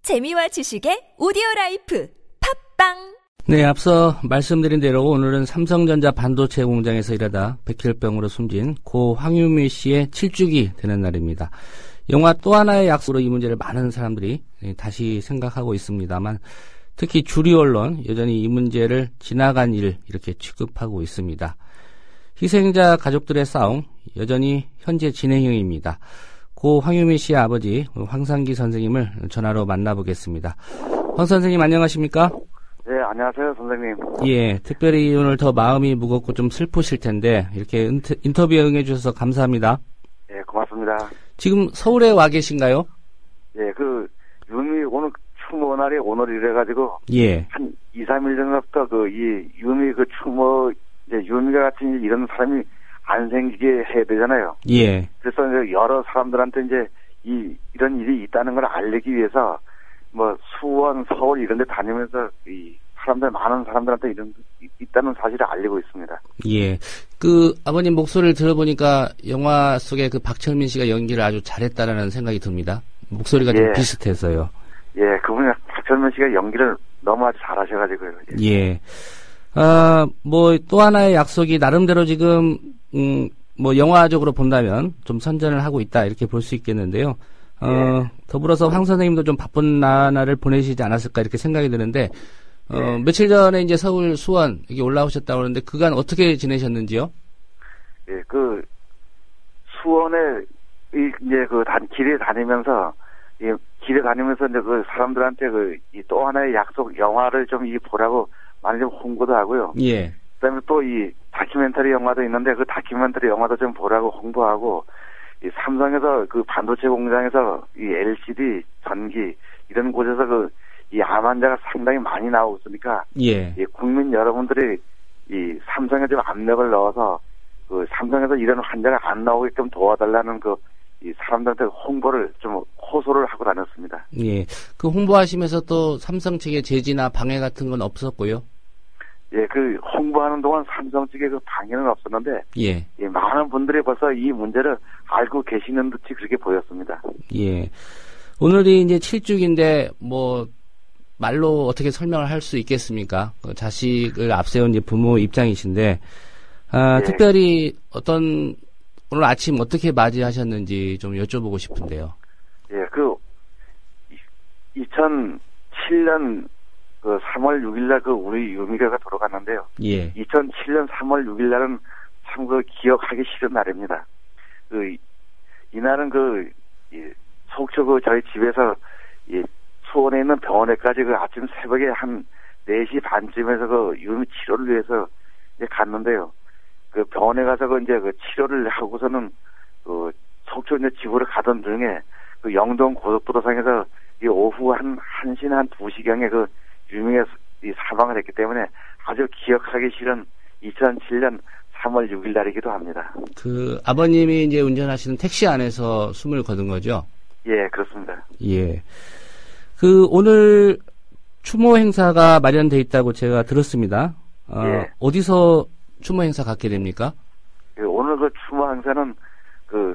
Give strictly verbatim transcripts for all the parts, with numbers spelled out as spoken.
재미와 지식의 오디오라이프 팝빵. 네, 앞서 말씀드린 대로 오늘은 삼성전자 반도체 공장에서 일하다 백혈병으로 숨진 고 황유미 씨의 칠 주기 되는 날입니다. 영화 또 하나의 약속으로 이 문제를 많은 사람들이 다시 생각하고 있습니다만, 특히 주류 언론 여전히 이 문제를 지나간 일 이렇게 취급하고 있습니다. 희생자 가족들의 싸움 여전히 현재 진행형입니다. 고 황유미 씨의 아버지 황상기 선생님을 전화로 만나보겠습니다. 황 선생님 안녕하십니까? 네, 안녕하세요, 선생님. 예, 특별히 오늘 더 마음이 무겁고 좀 슬프실 텐데 이렇게 인터뷰에 응해주셔서 감사합니다. 예, 고맙습니다. 지금 서울에 와 계신가요? 예, 그 유미 오늘 추모 날이 오늘이래가지고 예, 한 이, 삼 일 전부터 그 이 유미 그 추모 이제 유미가 같은 이런 사람이 안 생기게 해야 되잖아요. 예. 그래서 이제 여러 사람들한테 이제 이 이런 일이 있다는 걸 알리기 위해서 뭐 수원, 서울 이런 데 다니면서 이 사람들 많은 사람들한테 이런 있다는 사실을 알리고 있습니다. 예. 그 아버님 목소리를 들어보니까 영화 속에 그 박철민 씨가 연기를 아주 잘했다라는 생각이 듭니다. 목소리가 예. 좀 비슷해서요. 예, 그분이 박철민 씨가 연기를 너무 아주 잘하셔가지고요. 예. 예. 아, 뭐 또 하나의 약속이 나름대로 지금 음, 뭐 영화적으로 본다면 좀 선전을 하고 있다 이렇게 볼 수 있겠는데요. 어, 예. 더불어서 황 선생님도 좀 바쁜 나날을 보내시지 않았을까 이렇게 생각이 드는데, 어, 예. 며칠 전에 이제 서울 수원 여기 올라오셨다고 하는데 그간 어떻게 지내셨는지요? 예, 그 수원에 이 이제 그 단 길에 다니면서 이 길에 다니면서 이제 그 사람들한테 그 이 또 하나의 약속 영화를 좀 이 보라고 많이 좀 홍보도 하고요. 예. 그다음에 또 이 다큐멘터리 영화도 있는데 그 다큐멘터리 영화도 좀 보라고 홍보하고, 이 삼성에서 그 반도체 공장에서 이 엘시디, 전기 이런 곳에서 그 이 암 환자가 상당히 많이 나오고 있으니까, 예. 이 국민 여러분들이 이 삼성에 좀 압력을 넣어서 그 삼성에서 이런 환자가 안 나오게끔 도와달라는 그 이 사람들한테 홍보를 좀 호소를 하고 다녔습니다. 예. 그 홍보하시면서 또 삼성 측의 제지나 방해 같은 건 없었고요? 예, 그 홍보하는 동안 삼성 측에 그 방해는 없었는데, 예. 예, 많은 분들이 벌써 이 문제를 알고 계시는 듯이 그렇게 보였습니다. 예. 오늘이 이제 칠 주기인데 뭐 말로 어떻게 설명을 할 수 있겠습니까? 그 자식을 앞세운 이제 부모 입장이신데, 아, 예. 특별히 어떤 오늘 아침 어떻게 맞이하셨는지 좀 여쭤보고 싶은데요. 예, 그 이천칠 년 그 삼월 육일 날 그 우리 유미가가 돌아갔는데요. 예. 이천칠 년 삼월 육일 날은 참 그 기억하기 싫은 날입니다. 그 이날은 그 이, 속초 그 저희 집에서 이 수원에 있는 병원에까지 그 아침 새벽에 한 네 시 반쯤에서 그 유미 치료를 위해서 이제 갔는데요. 그 병원에 가서 그 이제 그 치료를 하고서는 그 속초 이제 집으로 가던 중에 그 영동 고속도로상에서 이 오후 한 한 시나 한 두 시경에 그 유미가 이 사망을 했기 때문에 아주 기억하기 싫은 이천칠 년 삼월 육일 날이기도 합니다. 그 아버님이 이제 운전하시는 택시 안에서 숨을 거둔 거죠? 예, 그렇습니다. 예. 그 오늘 추모 행사가 마련돼 있다고 제가 들었습니다. 어, 예. 어디서 추모 행사 갖게 됩니까? 그 오늘 그 추모 행사는 그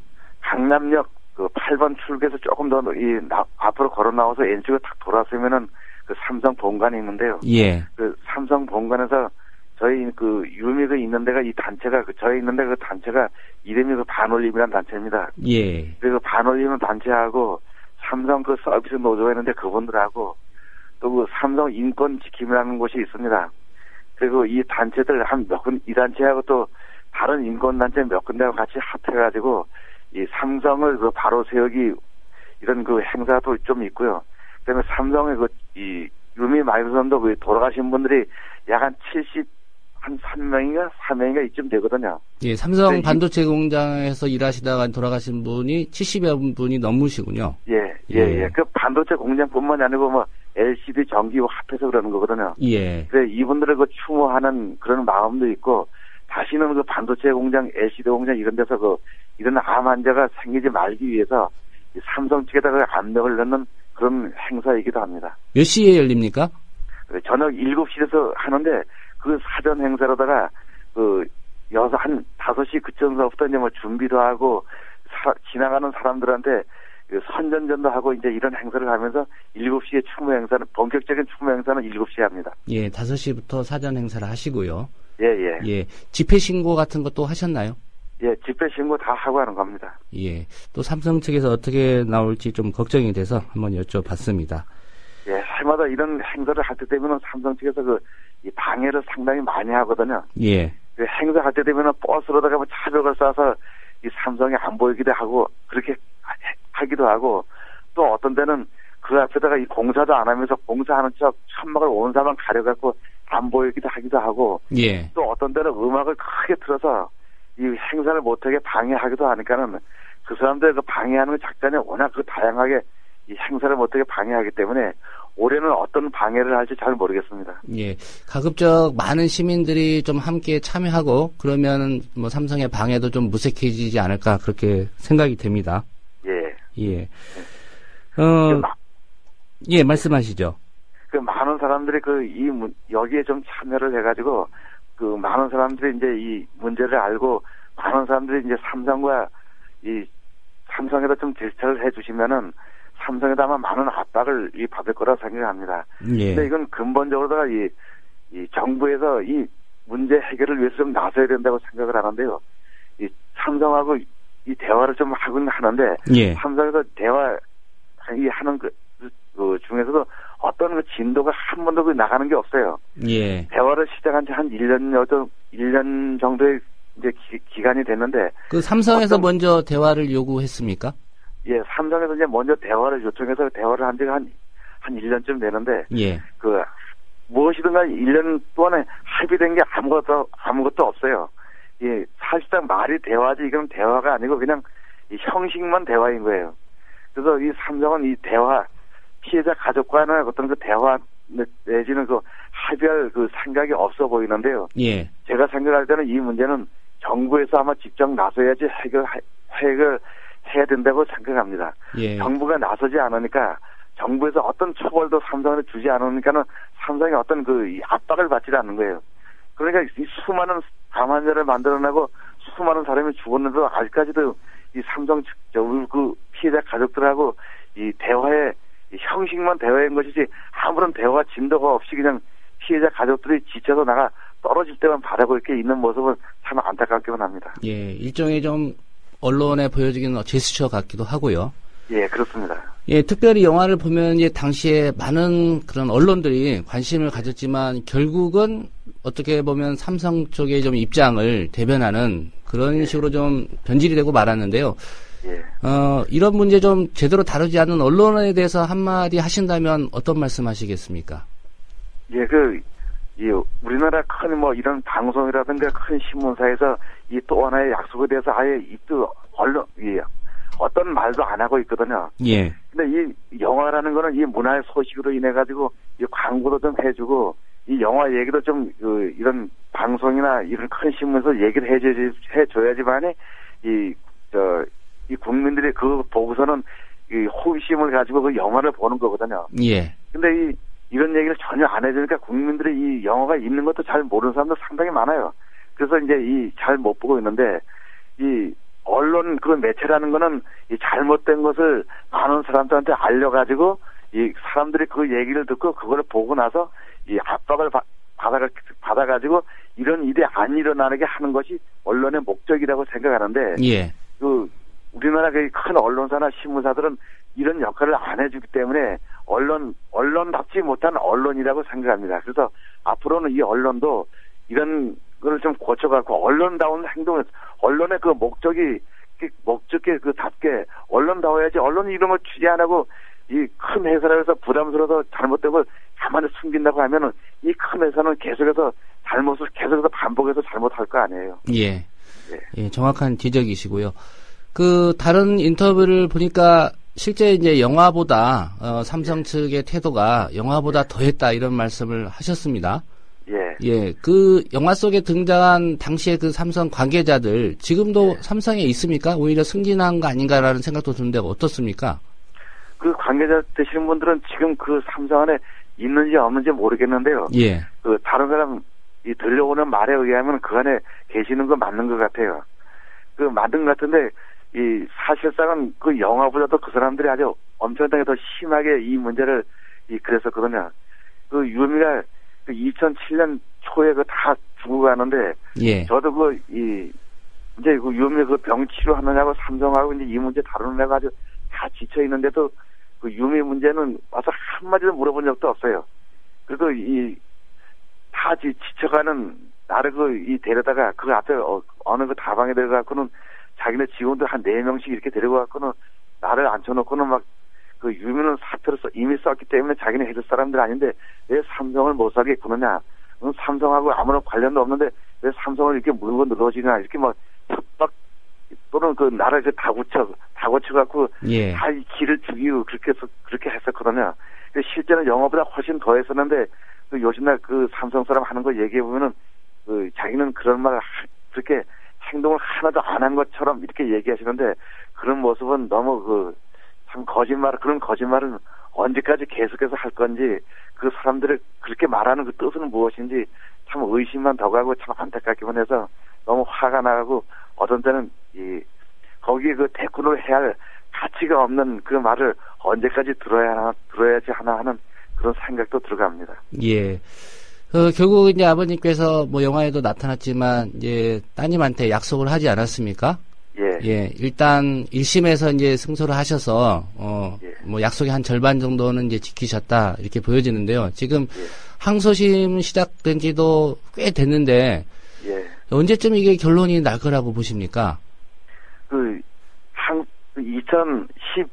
강남역 그 팔 번 출구에서 조금 더 이 앞으로 걸어 나와서 왼쪽에 탁 돌아서면은 그 삼성 본관이 있는데요. 예. 그 삼성 본관에서 저희 그 유미가 있는 데가 이 단체가 그 저희 있는 데 그 단체가 이름이 그 반올림이라는 단체입니다. 예. 그리고 반올림은 단체하고 삼성 그 서비스 노조가 있는데 그분들하고 또 그 삼성 인권 지킴이라는 곳이 있습니다. 그리고 이 단체들 한 몇 군, 이 단체하고 또 다른 인권 단체 몇 군데하고 같이 합해가지고 이 삼성을 그 바로 세우기 이런 그 행사도 좀 있고요. 그다음에 삼성의 그 이 유미 마이크선도 그 돌아가신 분들이 약 한 칠십 한 삼 명인가 사 명인가 이쯤 되거든요. 예, 삼성 네, 반도체 이, 공장에서 일하시다가 돌아가신 분이 칠십여 분이 넘으시군요. 예, 예, 예. 예. 그 반도체 공장뿐만이 아니고 뭐 엘시디 전기와 합해서 그러는 거거든요. 예. 그래 이분들을 그 추모하는 그런 마음도 있고, 다시는 그 반도체 공장, 엘시디 공장 이런 데서 그 이런 암 환자가 생기지 말기 위해서 이 삼성 측에다가 압력을 넣는 그런 행사이기도 합니다. 몇 시에 열립니까? 저녁 일곱 시에서 하는데 그 사전 행사로다가 그 여섯 한 다섯 시 그쯤서부터 이제 뭐 준비도 하고 사, 지나가는 사람들한테 그 선전전도 하고 이제 이런 행사를 하면서 일곱 시에 추모 행사는, 본격적인 추모 행사는 일곱 시에 합니다. 예, 다섯 시부터 사전 행사를 하시고요. 예, 예. 예, 집회 신고 같은 것도 하셨나요? 예, 집회 신고 다 하고 하는 겁니다. 예, 또 삼성 측에서 어떻게 나올지 좀 걱정이 돼서 한번 여쭤봤습니다. 예, 해마다 이런 행사를 할 때 되면은 삼성 측에서 그, 이 방해를 상당히 많이 하거든요. 예. 그 행사 할 때 되면은 버스로다가 뭐 차벽을 쏴서 이 삼성이 안 보이기도 하고, 그렇게 하기도 하고, 또 어떤 때는 그 앞에다가 이 공사도 안 하면서 공사하는 척 천막을 온 사람 가려갖고 안 보이기도 하기도 하고, 예. 또 어떤 때는 음악을 크게 틀어서 이 행사를 못하게 방해하기도 하니까는 그 사람들 그 방해하는 작전이 워낙 그 다양하게 이 행사를 못하게 방해하기 때문에 올해는 어떤 방해를 할지 잘 모르겠습니다. 예. 가급적 많은 시민들이 좀 함께 참여하고 그러면 뭐 삼성의 방해도 좀 무색해지지 않을까 그렇게 생각이 됩니다. 예. 예. 어, 그 마, 예, 말씀하시죠. 그 많은 사람들이 그 이 여기에 좀 참여를 해가지고 그 많은 사람들이 이제 이 문제를 알고 많은 사람들이 이제 삼성과 이 삼성에다 좀 제스처를 해주시면은 삼성에다 아마 많은 압박을 이 받을 거라 생각합니다. 예. 근데 이건 근본적으로다가 이, 이 정부에서 이 문제 해결을 위해서 좀 나서야 된다고 생각을 하는데요. 이 삼성하고 이 대화를 좀 하긴 하는데 예. 삼성에서 대화 이 하는 그, 그 중에서도 어떤 그 진도가 한 번도 그 나가는 게 없어요. 예. 대화를 시작한 지 한 일 년 정도, 일 년 정도의 이제 기, 기간이 됐는데. 그 삼성에서 어떤, 먼저 대화를 요구했습니까? 예, 삼성에서 이제 먼저 대화를 요청해서 대화를 한 지가 한, 한 일 년쯤 되는데. 예. 그, 무엇이든 간에 일 년 동안에 합의된 게 아무것도, 아무것도 없어요. 예, 사실상 말이 대화지, 이건 대화가 아니고 그냥 이 형식만 대화인 거예요. 그래서 이 삼성은 이 대화, 피해자 가족과는 어떤 그 대화 내지는 그 합의할 그 생각이 없어 보이는데요. 예. 제가 생각할 때는 이 문제는 정부에서 아마 직접 나서야지 해결, 해결 해야 된다고 생각합니다. 예. 정부가 나서지 않으니까 정부에서 어떤 처벌도 삼성에 주지 않으니까는 삼성이 어떤 그 압박을 받지 않는 거예요. 그러니까 이 수많은 감환자를 만들어내고 수많은 사람이 죽었는데도 아직까지도 이 삼성 측, 저, 그 피해자 가족들하고 이 대화에 이 형식만 대화인 것이지 아무런 대화 진도가 없이 그냥 피해자 가족들이 지쳐서 나가 떨어질 때만 바라고 이렇게 있는 모습은 참 안타깝기만 합니다. 예, 일종의 좀 언론에 보여지기는 제스처 같기도 하고요. 예, 그렇습니다. 예, 특별히 영화를 보면 예, 당시에 많은 그런 언론들이 관심을 가졌지만 결국은 어떻게 보면 삼성 쪽의 좀 입장을 대변하는 그런 예. 식으로 좀 변질이 되고 말았는데요. 예. 어, 이런 문제 좀 제대로 다루지 않는 언론에 대해서 한마디 하신다면 어떤 말씀 하시겠습니까? 예, 그, 이, 우리나라 큰 뭐 이런 방송이라든가 큰 신문사에서 이 또 하나의 약속에 대해서 아예 이또 언론, 이, 어떤 말도 안 하고 있거든요. 예. 근데 이 영화라는 거는 이 문화의 소식으로 인해가지고 이 광고도 좀 해주고 이 영화 얘기도 좀, 그, 이런 방송이나 이런 큰 신문에서 얘기를 해줘야지, 해줘야지만이 이, 저, 이 국민들이 그거 보고서는 이 호기심을 가지고 그 영화를 보는 거거든요. 예. 근데 이, 이런 얘기를 전혀 안 해주니까 국민들이 이 영화가 있는 것도 잘 모르는 사람도 상당히 많아요. 그래서 이제 이 잘 못 보고 있는데 이 언론 그 매체라는 거는 이 잘못된 것을 많은 사람들한테 알려가지고 이 사람들이 그 얘기를 듣고 그걸 보고 나서 이 압박을 받, 받아, 받아가지고 이런 일이 안 일어나게 하는 것이 언론의 목적이라고 생각하는데 예. 그 우리나라 그 큰 언론사나 신문사들은 이런 역할을 안 해주기 때문에 언론, 언론답지 못한 언론이라고 생각합니다. 그래서 앞으로는 이 언론도 이런 걸 좀 고쳐갖고 언론다운 행동을, 언론의 그 목적이, 목적에 그 답게 언론다워야지 언론이 이런 걸 취재 안 하고 이 큰 회사라 해서 부담스러워서 잘못된 걸 가만히 숨긴다고 하면은 이 큰 회사는 계속해서 잘못을 계속해서 반복해서 잘못할 거 아니에요. 예. 예. 예, 정확한 지적이시고요. 그 다른 인터뷰를 보니까 실제 이제 영화보다 어, 삼성 측의 태도가 영화보다 더했다 이런 말씀을 하셨습니다. 예. 예, 그 영화 속에 등장한 당시의 그 삼성 관계자들 지금도 예. 삼성에 있습니까? 오히려 승진한 거 아닌가라는 생각도 드는데 어떻습니까? 그 관계자 되시는 분들은 지금 그 삼성 안에 있는지 없는지 모르겠는데요. 예. 그 다른 사람 이 들려오는 말에 의하면 그 안에 계시는 거 맞는 것 같아요. 그 맞는 것 같은데 이 사실상은 그 영화보다도 그 사람들이 아주 엄청나게 더 심하게 이 문제를 이 그랬었거든요. 그 유미가 그 이천칠 년 초에 그 다 죽어가는데 예. 저도 그 이 이제 그 유미 그 병 치료하느냐고 삼성하고 이제 이 문제 다루느냐고 아주 다 지쳐 있는데도 그 유미 문제는 와서 한마디도 물어본 적도 없어요. 그리고 이 다 지쳐가는 나를 그 이 데려다가 그 앞에 어, 어느 그 다방에 들어가고는 자기네 직원들 한 네 명씩 이렇게 데리고 갖고는 나를 앉혀놓고는 막 그 유미는 사표를 써, 이미 썼기 때문에 자기네 해줄 사람들 아닌데 왜 삼성을 못 사게 구느냐? 응, 삼성하고 아무런 관련도 없는데 왜 삼성을 이렇게 물고 늘어지냐? 이렇게 막 협박 또는 그 나를 그 다구쳐 다구쳐 갖고 예. 다 이 길을 죽이고 그렇게 해서 그렇게 했었거든요. 실제는 영어보다 훨씬 더 했었는데 그 요즘날 그 삼성 사람 하는 거 얘기해 보면은 그 자기는 그런 말 그렇게 행동을 하나도 안 한 것처럼 이렇게 얘기하시는데 그런 모습은 너무 그 참 거짓말 그런 거짓말은 언제까지 계속해서 할 건지 그 사람들을 그렇게 말하는 그 뜻은 무엇인지 참 의심만 더 가고 참 안타깝기만 해서 너무 화가 나고 어떤 때는 이 거기에 그 대꾸를 해야 할 가치가 없는 그 말을 언제까지 들어야 하나, 들어야지 하나 하는 그런 생각도 들어갑니다. 예. 그 결국 이제 아버님께서 뭐 영화에도 나타났지만 이제 따님한테 약속을 하지 않았습니까? 예. 예. 일단 일 심에서 이제 승소를 하셔서 어 뭐 예. 약속의 한 절반 정도는 이제 지키셨다 이렇게 보여지는데요. 지금 예. 항소심 시작된 지도 꽤 됐는데 예. 언제쯤 이게 결론이 날 거라고 보십니까? 그, 한, 이천십,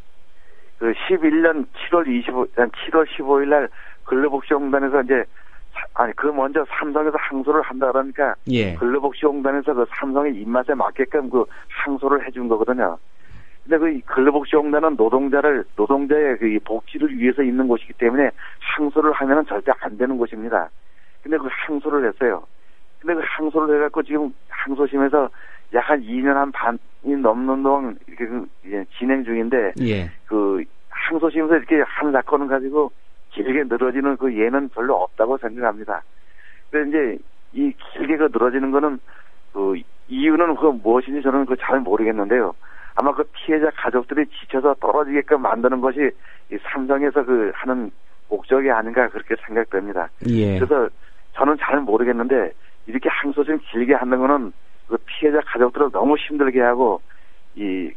그 십일 년 칠월 이십오, 칠월 십오일 날 근로복지공단에서 이제, 아니, 그 먼저 삼성에서 항소를 한다 그러니까, 예. 근로복지공단에서 그 삼성의 입맛에 맞게끔 그 항소를 해준 거거든요. 근데 그 근로복지공단은 노동자를, 노동자의 그 복지를 위해서 있는 곳이기 때문에 항소를 하면은 절대 안 되는 곳입니다. 근데 그 항소를 했어요. 근데 그 항소를 해갖고 지금 항소심에서 약 한 이 년 한 반이 넘는 동안 이렇게 그 이제 진행 중인데, 예. 그 항소심에서 이렇게 한 사건을 가지고 길게 늘어지는 그 예는 별로 없다고 생각합니다. 근데 이제 이 길게 그 늘어지는 거는 그 이유는 그 무엇인지 저는 그 잘 모르겠는데요. 아마 그 피해자 가족들이 지쳐서 떨어지게끔 만드는 것이 이 삼성에서 그 하는 목적이 아닌가 그렇게 생각됩니다. 예. 그래서 저는 잘 모르겠는데 이렇게 항소심 길게 하는 거는 그 피해자 가족들을 너무 힘들게 하고 이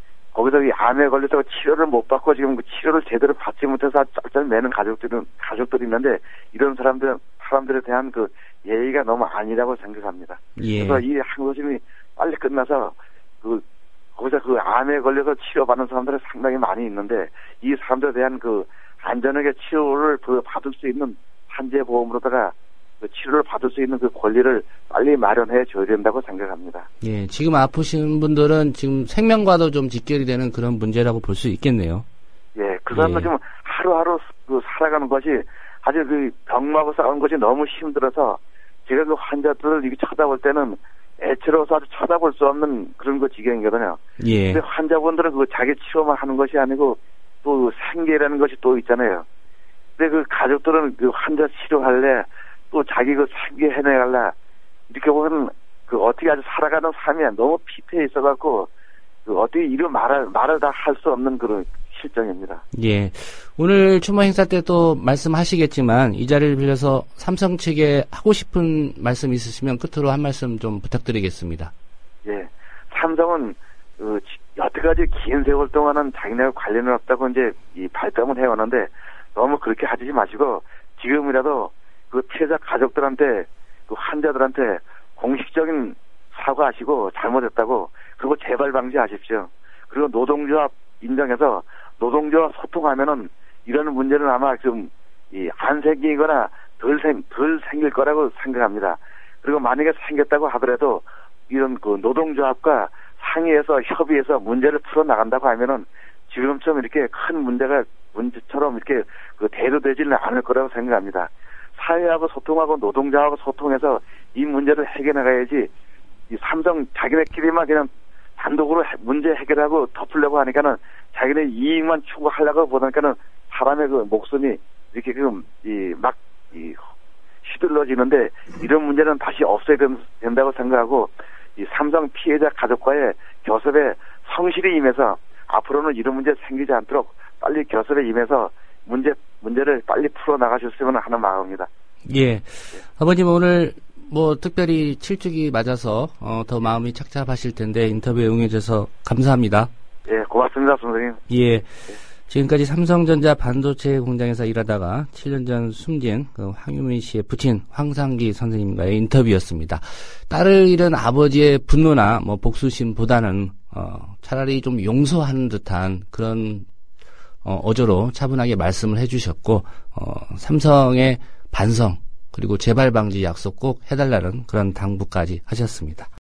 거기서 이 암에 걸려서 치료를 못 받고 지금 그 치료를 제대로 받지 못해서 짤짤 매는 가족들은 가족들이 있는데 이런 사람들 사람들에 대한 그 예의가 너무 아니라고 생각합니다. 예. 그래서 이 항소심이 빨리 끝나서 그 거기서 그 암에 걸려서 치료받는 사람들이 상당히 많이 있는데 이 사람들에 대한 그 안전하게 치료를 그 받을 수 있는 산재보험으로다가 그 치료를 받을 수 있는 그 권리를 빨리 마련해 줘야 된다고 생각합니다. 예, 지금 아프신 분들은 지금 생명과도 좀 직결이 되는 그런 문제라고 볼 수 있겠네요. 예, 그 사람들 예. 지금 하루하루 그 살아가는 것이 아주 그 병마고 싸우는 것이 너무 힘들어서 제가 그 환자들을 이렇게 쳐다볼 때는 애처로워서 아주 쳐다볼 수 없는 그런 그 지경이거든요. 예. 근데 환자분들은 그 자기 치료만 하는 것이 아니고 또 생계라는 것이 또 있잖아요. 근데 그 가족들은 그 환자 치료할래 또 자기 그 생계 해내갈라 이렇게 보면 그 어떻게 아주 살아가는 삶이 너무 피폐해 있어갖고 그 어떻게 이런 말을 말을 다 할 수 없는 그런 실정입니다. 예. 오늘 추모 행사 때 또 말씀하시겠지만 이 자리를 빌려서 삼성 측에 하고 싶은 말씀 있으시면 끝으로 한 말씀 좀 부탁드리겠습니다. 예. 삼성은 그 여태까지 긴 세월 동안은 자기네가 관련은 없다고 이제 이 발뺌을 해왔는데 너무 그렇게 하지 마시고 지금이라도 그 피해자 가족들한테 그 환자들한테 공식적인 사과하시고 잘못했다고 그리고 재발 방지하십시오. 그리고 노동조합 인정해서 노동조합 소통하면은 이런 문제는 아마 좀 이 안 생기거나 덜 생 덜 생길 거라고 생각합니다. 그리고 만약에 생겼다고 하더라도 이런 그 노동조합과 상의해서 협의해서 문제를 풀어 나간다고 하면은 지금처럼 이렇게 큰 문제가 문제처럼 이렇게 그 대두되지는 않을 거라고 생각합니다. 사회하고 소통하고 노동자하고 소통해서 이 문제를 해결해 가야지 이 삼성 자기네끼리만 그냥 단독으로 문제 해결하고 덮으려고 하니까는 자기네 이익만 추구하려고 보니까는 사람의 그 목숨이 이렇게 그 이 막 이 휘둘러지는데 이런 문제는 다시 없어야 된다고 생각하고 이 삼성 피해자 가족과의 교섭에 성실히 임해서 앞으로는 이런 문제 생기지 않도록 빨리 교섭에 임해서 문제, 문제를 빨리 풀어나가셨으면 하는 마음입니다. 예. 예. 아버님 오늘 뭐 특별히 칠주기 맞아서 어, 더 마음이 착잡하실 텐데 인터뷰에 응해줘서 감사합니다. 예, 고맙습니다, 선생님. 예. 예. 지금까지 삼성전자 반도체 공장에서 일하다가 칠 년 전 숨진 그 황유민 씨의 부친 황상기 선생님과의 인터뷰였습니다. 딸을 잃은 아버지의 분노나 뭐 복수심보다는 어, 차라리 좀 용서하는 듯한 그런 어, 어조로 차분하게 말씀을 해주셨고 어, 삼성의 반성 그리고 재발 방지 약속 꼭 해달라는 그런 당부까지 하셨습니다.